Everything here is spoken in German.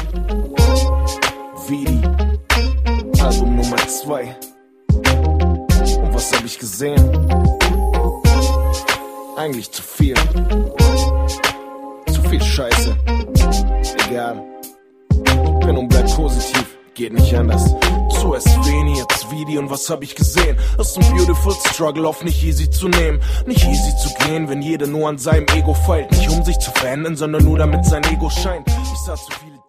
Vidi, Album Nummer 2. Und was hab ich gesehen? Eigentlich zu viel. Zu viel Scheiße. Egal. Bin und bleib positiv. Geht nicht anders. Zuerst Veni, jetzt Vidi und was hab ich gesehen? Das ist ein beautiful struggle, oft nicht easy zu nehmen. Nicht easy zu gehen, wenn jeder nur an seinem Ego feilt. Nicht um sich zu verändern, sondern nur damit sein Ego scheint. Ich sah zu viele